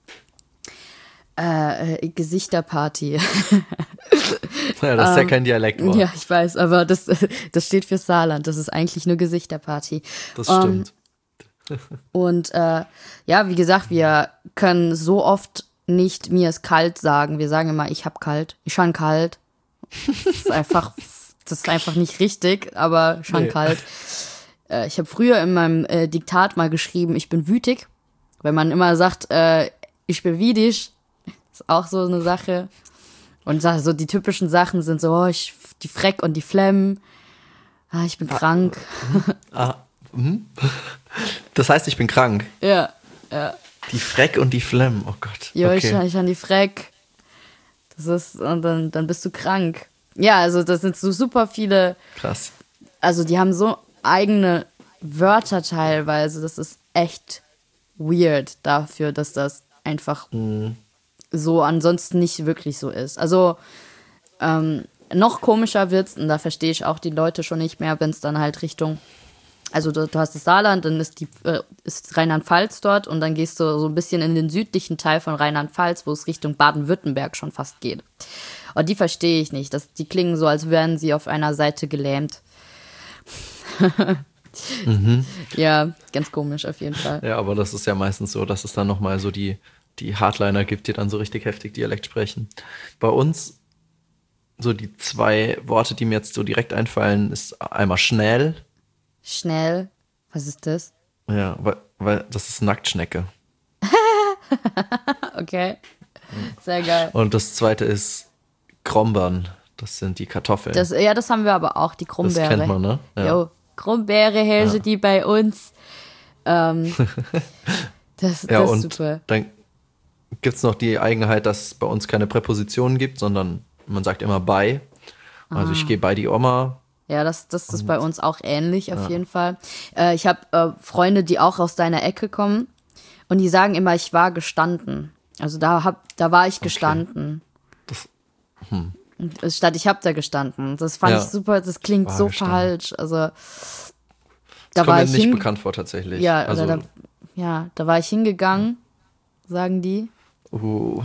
äh, Gesichterparty. Ja, das ist ja kein Dialektwort. Ja, ich weiß, aber das, das steht für Saarland. Das ist eigentlich nur Gesichterparty. Das Ähm, stimmt. Und äh, ja, wie gesagt, wir können so oft nicht mir ist kalt sagen. Wir sagen immer, ich hab kalt, ich schon kalt. Das ist einfach, das ist einfach nicht richtig, aber schon Nee. kalt. Äh, ich habe früher in meinem äh, Diktat mal geschrieben, ich bin wütig. Wenn man immer sagt, äh, ich bin wiedig, ist auch so eine Sache. Und sa- so die typischen Sachen sind so, oh, ich, die Freck und die Flemm. Ah, ich bin krank. Ah, mhm. Das heißt, ich bin krank. Ja, ja. Die Freck und die Flemm, oh Gott. Jo, ich, Okay. ich an die Freck. Das ist, und dann, dann bist du krank. Ja, also das sind so super viele, Krass. also die haben so eigene Wörter teilweise. Das ist echt weird dafür, dass das einfach so ansonsten nicht wirklich so ist. Also ähm, noch komischer wird's, und da verstehe ich auch die Leute schon nicht mehr, wenn es dann halt Richtung, also du, du hast das Saarland, dann ist die äh, ist Rheinland-Pfalz dort und dann gehst du so ein bisschen in den südlichen Teil von Rheinland-Pfalz, wo es Richtung Baden-Württemberg schon fast geht. Und die verstehe ich nicht. Das, die klingen so, als wären sie auf einer Seite gelähmt. Mhm. Ja, ganz komisch auf jeden Fall. Ja, aber das ist ja meistens so, dass es dann nochmal so die, die Hardliner gibt, die dann so richtig heftig Dialekt sprechen. Bei uns, so die zwei Worte, die mir jetzt so direkt einfallen, ist einmal schnell. Schnell. Was ist das? Ja, weil, weil das ist Nacktschnecke. Okay. Sehr geil. Und das zweite ist Krombern. Das sind die Kartoffeln. Das, ja, das haben wir aber auch, die Das Krummbeere. kennt man, ne? Ja. Jo, Krummbeere herrsche Ja. die bei uns. Ähm, das Ja, das ist und super. dann gibt es noch die Eigenheit, dass es bei uns keine Präpositionen gibt, sondern man sagt immer bei. Also Ah. ich gehe bei die Oma. Ja, das, das ist bei uns auch ähnlich auf jeden Fall. Äh, ich habe äh, Freunde, die auch aus deiner Ecke kommen und die sagen immer, ich war gestanden. Also da, hab, da war ich gestanden. Das, Und Statt ich hab da gestanden. Das fand Ja. ich super, das klingt War so gestanden. falsch. Also da das war kommt ich mir nicht hin- bekannt vor tatsächlich. Ja, also, oder da, ja, da war ich hingegangen, sagen die. Uh.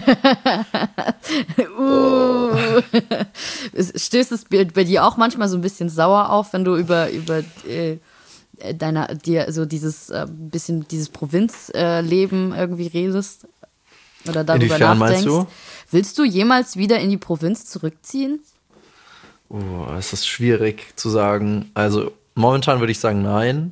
uh. Stößt es bei dir auch manchmal so ein bisschen sauer auf, wenn du über, über äh, deiner, dir so dieses äh, bisschen dieses Provinzleben äh, irgendwie redest? Oder darüber Inwiefern nachdenkst? meinst du? Willst du jemals wieder in die Provinz zurückziehen? Oh, es ist schwierig zu sagen. Also momentan würde ich sagen nein.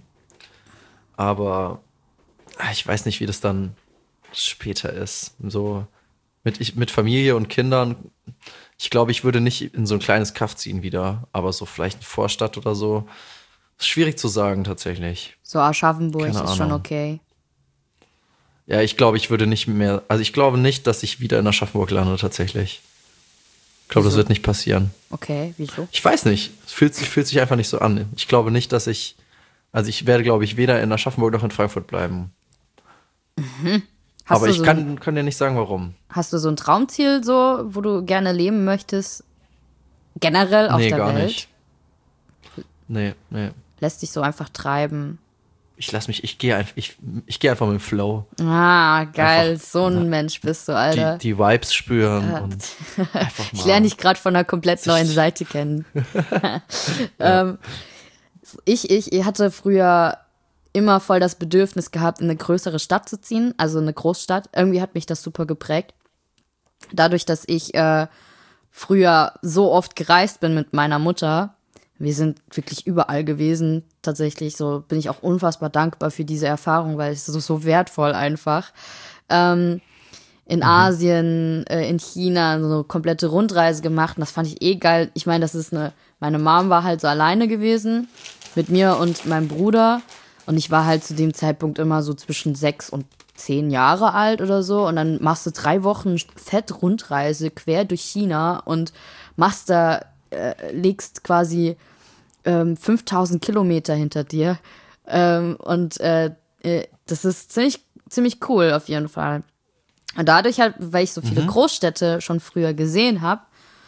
Aber ich weiß nicht, wie das dann später ist. So mit, ich, mit Familie und Kindern. Ich glaube, ich würde nicht in so ein kleines Kaff ziehen wieder. Aber so vielleicht eine Vorstadt oder so. Ist schwierig zu sagen tatsächlich. So Aschaffenburg Keine ist schon Ahnung. okay. Ja, ich glaube, ich würde nicht mehr. Also ich glaube nicht, dass ich wieder in Aschaffenburg lande tatsächlich. Ich glaube, das Wieso? wird nicht passieren. Okay, wieso? Ich weiß nicht. Es fühlt sich, fühlt sich einfach nicht so an. Ich glaube nicht, dass ich. Also ich werde, glaube ich, weder in Aschaffenburg noch in Frankfurt bleiben. Mhm. Hast Aber du ich so kann, kann dir nicht sagen, warum. Hast du so ein Traumziel, so, wo du gerne leben möchtest? Generell auf Nee, der gar Welt? nicht. Nee, nee. Lässt dich so einfach treiben. Ich lass mich, ich gehe einfach, ich, ich gehe einfach mit dem Flow. Ah, geil. Einfach, so ein ja. Mensch bist du, Alter. Die, die Vibes spüren Ja. und einfach mal. Ich lerne dich gerade von einer komplett neuen Seite kennen. ähm, ich, ich, ich hatte früher immer voll das Bedürfnis gehabt, in eine größere Stadt zu ziehen, also eine Großstadt. Irgendwie hat mich das super geprägt. Dadurch, dass ich äh, früher so oft gereist bin mit meiner Mutter, wir sind wirklich überall gewesen, tatsächlich. So bin ich auch unfassbar dankbar für diese Erfahrung, weil es ist so, so wertvoll einfach. Ähm, in mhm. Asien, äh, in China, so eine komplette Rundreise gemacht. Und das fand ich eh geil. Ich meine, das ist eine, meine Mom war halt so alleine gewesen mit mir und meinem Bruder. Und ich war halt zu dem Zeitpunkt immer so zwischen sechs und zehn Jahre alt oder so. Und dann machst du drei Wochen fett Rundreise quer durch China und machst da, äh, legst quasi ähm, fünftausend Kilometer hinter dir. Ähm, und äh, äh, das ist ziemlich, ziemlich cool auf jeden Fall. Und dadurch halt, weil ich so viele mhm. Großstädte schon früher gesehen habe,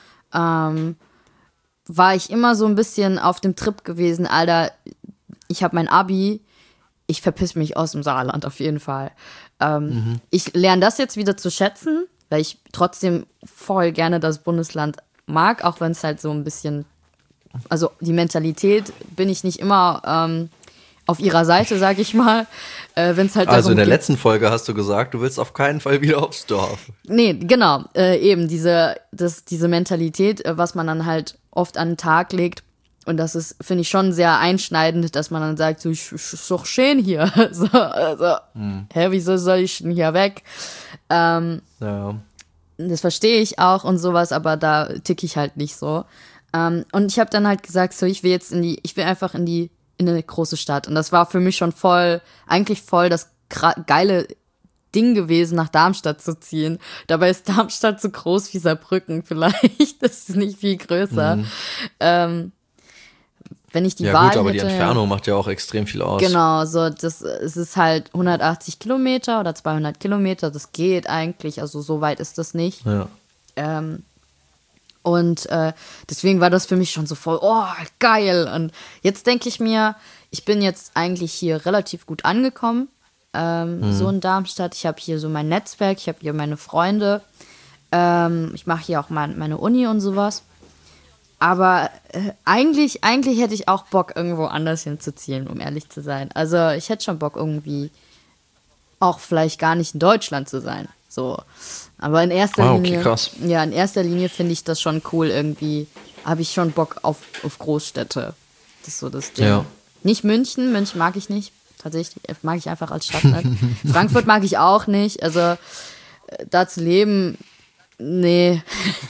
ähm, war ich immer so ein bisschen auf dem Trip gewesen, Alter, ich habe mein Abi, ich verpiss mich aus dem Saarland auf jeden Fall. Ähm, mhm. Ich lerne das jetzt wieder zu schätzen, weil ich trotzdem voll gerne das Bundesland mag, auch wenn es halt so ein bisschen, also die Mentalität bin ich nicht immer ähm, auf ihrer Seite, sag ich mal. Äh, wenn's halt also in der geht, letzten Folge hast du gesagt, du willst auf keinen Fall wieder aufs Dorf. Nee, genau, äh, eben diese, das, diese Mentalität, äh, was man dann halt oft an den Tag legt. Und das ist, finde ich, schon sehr einschneidend, dass man dann sagt, so, ich, ich ist doch schön hier. so, also, hm. hä, wieso soll ich denn hier weg? Ähm, ja. Das verstehe ich auch und sowas, aber da ticke ich halt nicht so. Ähm, und ich habe dann halt gesagt, so, ich will jetzt in die, ich will einfach in die, in eine große Stadt. Und das war für mich schon voll, eigentlich voll das geile Ding gewesen, nach Darmstadt zu ziehen. Dabei ist Darmstadt so groß wie Saarbrücken vielleicht. Das ist nicht viel größer. Mhm. Ähm, wenn ich die ja, Wahl gut, aber hätte, die Entfernung macht ja auch extrem viel aus. Genau, so das, es ist halt hundertachtzig Kilometer oder zweihundert Kilometer, das geht eigentlich, also so weit ist das nicht. Ja. Ähm, und äh, deswegen war das für mich schon so voll, oh, geil. Und jetzt denke ich mir, ich bin jetzt eigentlich hier relativ gut angekommen, ähm, mhm. so in Darmstadt. Ich habe hier so mein Netzwerk, ich habe hier meine Freunde, ähm, ich mache hier auch mein, meine Uni und sowas. Aber äh, eigentlich, eigentlich hätte ich auch Bock, irgendwo anders hinzuziehen, um ehrlich zu sein. Also ich hätte schon Bock, irgendwie auch vielleicht gar nicht in Deutschland zu sein. So. Aber in erster wow, okay, Linie, krass. ja, in erster Linie finde ich das schon cool. Irgendwie habe ich schon Bock auf, auf Großstädte. Das ist so das Ding. Ja. Nicht München, München mag ich nicht. Tatsächlich mag ich einfach als Stadt nicht. Frankfurt mag ich auch nicht. Also äh, da zu leben. Nee.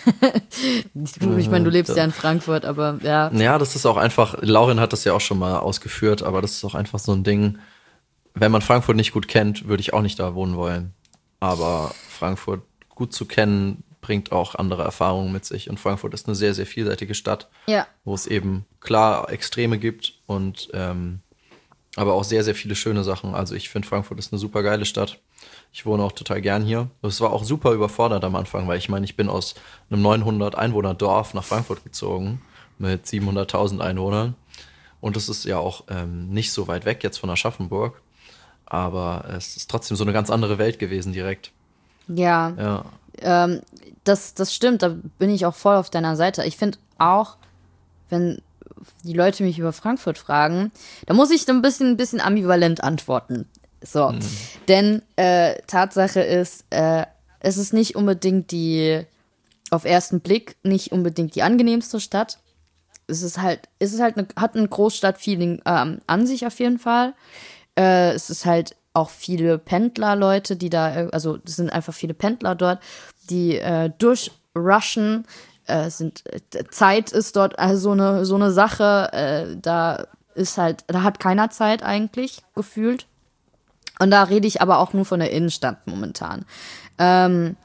Ich meine, du lebst ja in Frankfurt, aber ja. Ja, das ist auch einfach, Laurin hat das ja auch schon mal ausgeführt, aber das ist auch einfach so ein Ding, wenn man Frankfurt nicht gut kennt, würde ich auch nicht da wohnen wollen. Aber Frankfurt gut zu kennen, bringt auch andere Erfahrungen mit sich. Und Frankfurt ist eine sehr, sehr vielseitige Stadt, ja. wo es eben klar Extreme gibt und ähm, aber auch sehr, sehr viele schöne Sachen. Also ich finde, Frankfurt ist eine super geile Stadt. Ich wohne auch total gern hier. Es war auch super überfordert am Anfang, weil ich meine, ich bin aus einem neunhundert Einwohner Dorf nach Frankfurt gezogen mit siebenhunderttausend Einwohnern. Und es ist ja auch ähm, nicht so weit weg jetzt von Aschaffenburg. Aber es ist trotzdem so eine ganz andere Welt gewesen direkt. Ja, Ja. ähm, das, das stimmt, da bin ich auch voll auf deiner Seite. Ich finde auch, wenn die Leute mich über Frankfurt fragen, da muss ich dann ein bisschen, ein bisschen ambivalent antworten. So, mhm. denn äh, Tatsache ist, äh, es ist nicht unbedingt die, auf ersten Blick, nicht unbedingt die angenehmste Stadt. Es ist halt, es ist halt eine, hat ein Großstadt-Feeling ähm, an sich auf jeden Fall. Äh, es ist halt auch viele Pendler-Leute, die da, also es sind einfach viele Pendler dort, die äh, durchrushen. Äh, sind, äh, Zeit ist dort also so eine, so eine Sache, äh, da ist halt, da hat keiner Zeit eigentlich, gefühlt. Und da rede ich aber auch nur von der Innenstadt momentan. Ähm,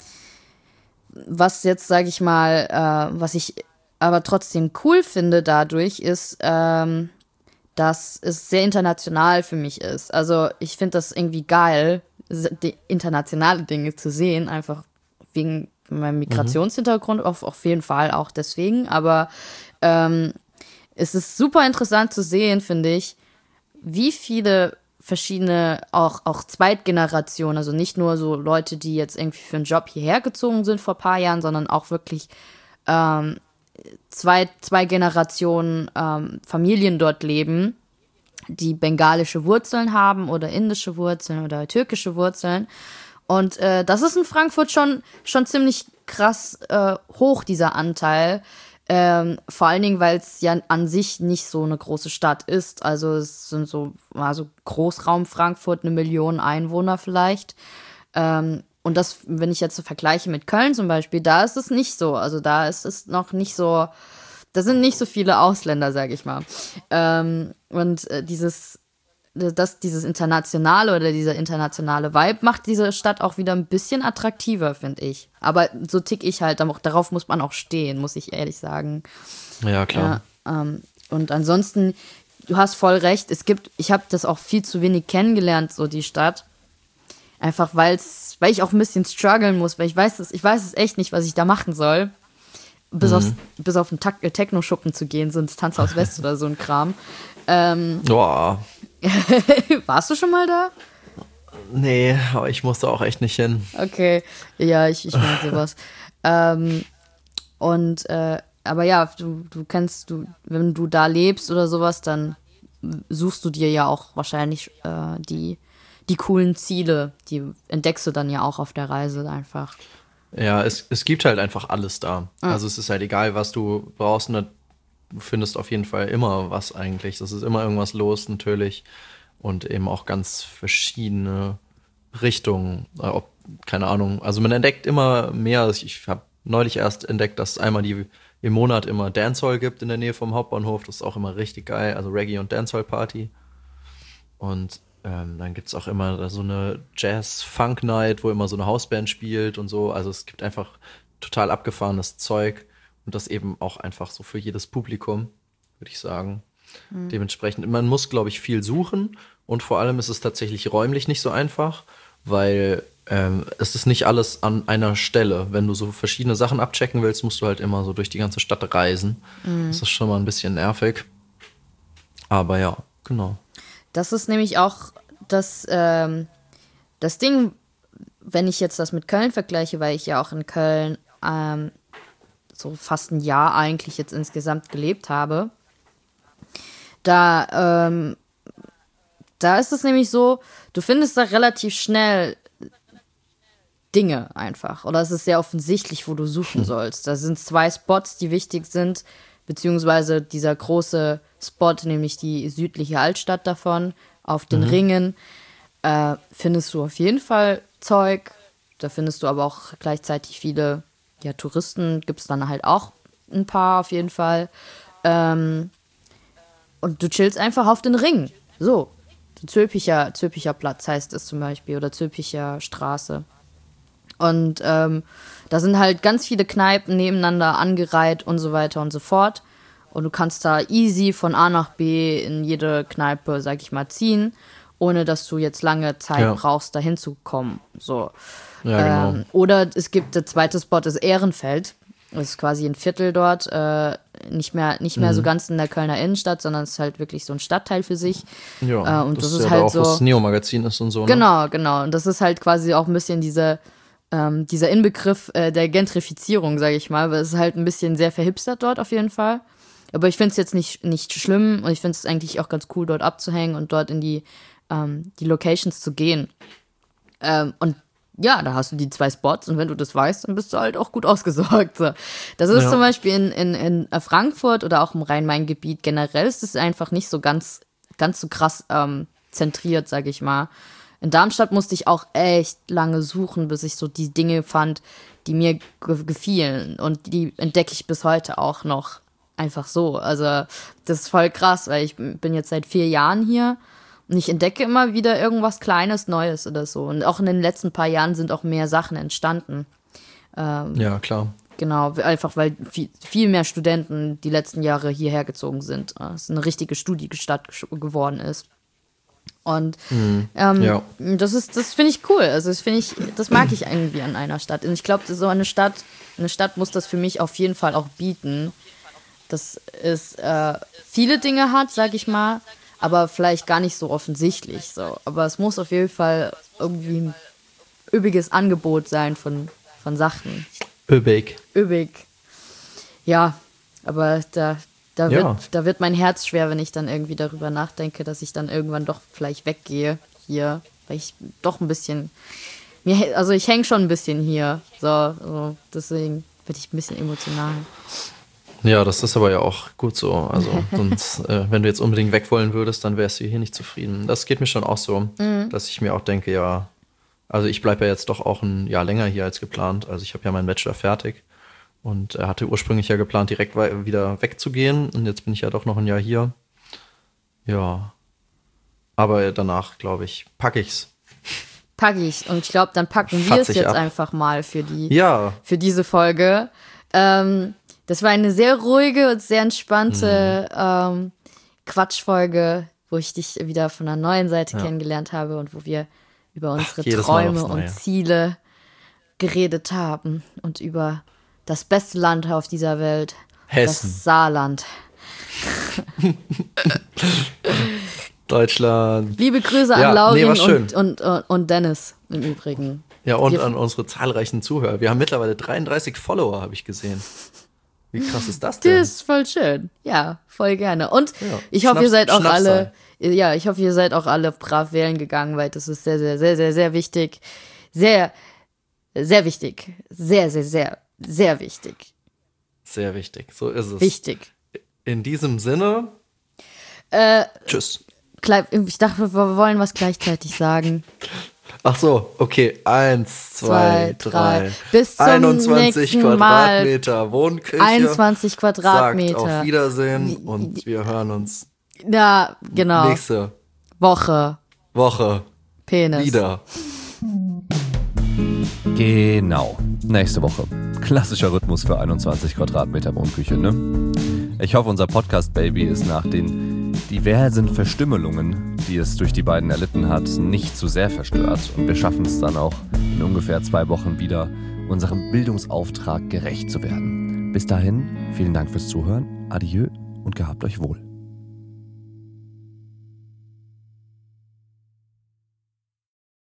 was jetzt, sage ich mal, äh, was ich aber trotzdem cool finde dadurch, ist, ähm, dass es sehr international für mich ist. Also ich finde das irgendwie geil, die internationale Dinge zu sehen, einfach wegen meinem Migrationshintergrund, mhm. auf, auf jeden Fall auch deswegen. Aber ähm, es ist super interessant zu sehen, finde ich, wie viele verschiedene, auch, auch Zweitgenerationen, also nicht nur so Leute, die jetzt irgendwie für einen Job hierher gezogen sind vor ein paar Jahren, sondern auch wirklich ähm, zwei, zwei Generationen ähm, Familien dort leben, die bengalische Wurzeln haben oder indische Wurzeln oder türkische Wurzeln. Und äh, das ist in Frankfurt schon, schon ziemlich krass äh, hoch, dieser Anteil. Ähm, vor allen Dingen, weil es ja an sich nicht so eine große Stadt ist. Also es sind so also Großraum Frankfurt, eine Million Einwohner vielleicht. Ähm, und das, wenn ich jetzt so vergleiche mit Köln zum Beispiel, da ist es nicht so. Also da ist es noch nicht so, da sind nicht so viele Ausländer, sag ich mal. Ähm, und äh, dieses Das, dieses internationale oder dieser internationale Vibe macht diese Stadt auch wieder ein bisschen attraktiver, finde ich. Aber so tick ich halt, darauf muss man auch stehen, muss ich ehrlich sagen. Ja, klar. Ja, ähm, und ansonsten, du hast voll recht, es gibt, ich habe das auch viel zu wenig kennengelernt, so die Stadt. Einfach weil's, weil ich auch ein bisschen strugglen muss, weil ich weiß es, ich weiß es echt nicht, was ich da machen soll. Bis, mhm. aufs, bis auf den Techno-Schuppen zu gehen, so ins Tanzhaus West oder so ein Kram. Ähm, Boah. Warst du schon mal da? Nee, aber ich musste auch echt nicht hin. Okay, ja, ich, ich mag sowas. ähm, und, äh, aber ja, du, du kennst, du, wenn du da lebst oder sowas, dann suchst du dir ja auch wahrscheinlich äh, die, die coolen Ziele, die entdeckst du dann ja auch auf der Reise einfach. Ja, es, es gibt halt einfach alles da. Mhm. Also es ist halt egal, was du brauchst, und du findest auf jeden Fall immer was eigentlich. Es ist immer irgendwas los natürlich. Und eben auch ganz verschiedene Richtungen. Ob, keine Ahnung. Also man entdeckt immer mehr. Ich habe neulich erst entdeckt, dass es einmal die, im Monat immer Dancehall gibt in der Nähe vom Hauptbahnhof. Das ist auch immer richtig geil. Also Reggae- und Dancehall-Party. Und ähm, dann gibt es auch immer so eine Jazz-Funk-Night, wo immer so eine Hausband spielt und so. Also es gibt einfach total abgefahrenes Zeug. Und das eben auch einfach so für jedes Publikum, würde ich sagen. Mhm. Dementsprechend, man muss, glaube ich, viel suchen. Und vor allem ist es tatsächlich räumlich nicht so einfach, weil ähm, es ist nicht alles an einer Stelle. Wenn du so verschiedene Sachen abchecken willst, musst du halt immer so durch die ganze Stadt reisen. Mhm. Das ist schon mal ein bisschen nervig. Aber ja, genau. Das ist nämlich auch das, ähm, das Ding, wenn ich jetzt das mit Köln vergleiche, weil ich ja auch in Köln ähm, so fast ein Jahr eigentlich jetzt insgesamt gelebt habe. Da, ähm, da ist es nämlich so, du findest da relativ schnell Dinge einfach. Oder es ist sehr offensichtlich, wo du suchen sollst. Da sind zwei Spots, die wichtig sind, beziehungsweise dieser große Spot, nämlich die südliche Altstadt davon, auf den mhm. Ringen, äh, findest du auf jeden Fall Zeug. Da findest du aber auch gleichzeitig viele, ja, Touristen gibt es dann halt auch ein paar auf jeden Fall. Ähm, und du chillst einfach auf den Ringen. So. Zülpicher, Zülpicher Platz heißt es zum Beispiel oder Zülpicher Straße. Und ähm, da sind halt ganz viele Kneipen nebeneinander angereiht und so weiter und so fort. Und du kannst da easy von A nach B in jede Kneipe, sag ich mal, ziehen, ohne dass du jetzt lange Zeit ja. brauchst, da hinzukommen. So. Ja, genau. ähm, oder es gibt, der zweite Spot ist Ehrenfeld. Das ist quasi ein Viertel dort, äh, nicht mehr, nicht mehr mhm. so ganz in der Kölner Innenstadt, sondern es ist halt wirklich so ein Stadtteil für sich. Ja, äh, und das, das ist ist ja halt da auch so, das Neo-Magazin ist und so. Ne? Genau, genau. Und das ist halt quasi auch ein bisschen diese ähm, dieser Inbegriff äh, der Gentrifizierung, sage ich mal, weil es ist halt ein bisschen sehr verhipstert dort auf jeden Fall. Aber ich finde es jetzt nicht, nicht schlimm und ich finde es eigentlich auch ganz cool, dort abzuhängen und dort in die, ähm, die Locations zu gehen. Ähm, und ja, da hast du die zwei Spots und wenn du das weißt, dann bist du halt auch gut ausgesorgt. So. Das ist ja. zum Beispiel in, in, in Frankfurt oder auch im Rhein-Main-Gebiet generell ist es einfach nicht so ganz, ganz so krass ähm, zentriert, sage ich mal. In Darmstadt musste ich auch echt lange suchen, bis ich so die Dinge fand, die mir ge- gefielen. Und die entdecke ich bis heute auch noch einfach so. Also das ist voll krass, weil ich bin jetzt seit vier Jahren hier und ich entdecke immer wieder irgendwas Kleines, Neues oder so. Und auch in den letzten paar Jahren sind auch mehr Sachen entstanden. Ähm, ja, klar. Genau, einfach weil viel, viel mehr Studenten die letzten Jahre hierher gezogen sind. Es eine richtige Studiestadt geworden ist. Und mhm, ähm, ja. das ist, das finde ich cool. Also das finde ich, das mag ich irgendwie an einer Stadt. Und ich glaube, so eine Stadt, eine Stadt muss das für mich auf jeden Fall auch bieten, dass es äh, viele Dinge hat, sag ich mal, aber vielleicht gar nicht so offensichtlich. So. Aber es muss auf jeden Fall irgendwie ein üppiges Angebot sein von, von Sachen. Üppig. Üppig. Ja, aber da, da, ja. wird, da wird mein Herz schwer, wenn ich dann irgendwie darüber nachdenke, dass ich dann irgendwann doch vielleicht weggehe hier, weil ich doch ein bisschen, mir, also ich hänge schon ein bisschen hier, so, so deswegen bin ich ein bisschen emotional. Ja, das ist aber ja auch gut so. Also sonst, äh, wenn du jetzt unbedingt weg wollen würdest, dann wärst du hier nicht zufrieden. Das geht mir schon auch so, mhm. dass ich mir auch denke, ja, also ich bleibe ja jetzt doch auch ein Jahr länger hier als geplant. Also ich habe ja meinen Bachelor fertig und er hatte ursprünglich ja geplant, direkt wieder wegzugehen. Und jetzt bin ich ja doch noch ein Jahr hier. Ja, aber danach, glaube ich, packe ich's. Packe ich. Und ich glaube, dann packen wir es jetzt ab. einfach mal für die, ja. für diese Folge. Ähm, Das war eine sehr ruhige und sehr entspannte mhm. ähm, Quatschfolge, wo ich dich wieder von einer neuen Seite ja. kennengelernt habe und wo wir über unsere Ach, Träume und Ziele geredet haben und über das beste Land auf dieser Welt, Hessen. Das Saarland. Deutschland. Liebe Grüße ja, an Laurin nee, und, und, und, und Dennis im Übrigen. Ja, und wir an unsere zahlreichen Zuhörer. Wir haben mittlerweile dreiunddreißig Follower, habe ich gesehen. Wie krass ist das denn? Das ist voll schön. Ja, voll gerne. Und ja. ich hoffe, Schnaps, ihr seid auch Schnaps alle, sein. ja, ich hoffe, ihr seid auch alle brav wählen gegangen, weil das ist sehr, sehr, sehr, sehr, sehr wichtig. Sehr, sehr wichtig. Sehr, sehr, sehr, sehr wichtig. Sehr wichtig. So ist es. Wichtig. In diesem Sinne. Äh, Tschüss. Ich dachte, wir wollen was gleichzeitig sagen. Ach so, okay. Eins, zwei, zwei drei. drei. Bis zum einundzwanzig nächsten Quadratmeter Mal. Wohnküche. einundzwanzig Quadratmeter. Sagt auf Wiedersehen und wir hören uns. Ja, genau. Nächste Woche. Woche. Penis. Wieder. Genau. Nächste Woche. Klassischer Rhythmus für einundzwanzig Quadratmeter Wohnküche, ne? Ich hoffe, unser Podcast-Baby ist nach den diversen Verstümmelungen, die es durch die beiden erlitten hat, nicht zu sehr verstört. Und wir schaffen es dann auch in ungefähr zwei Wochen wieder, unserem Bildungsauftrag gerecht zu werden. Bis dahin, vielen Dank fürs Zuhören, adieu und gehabt euch wohl.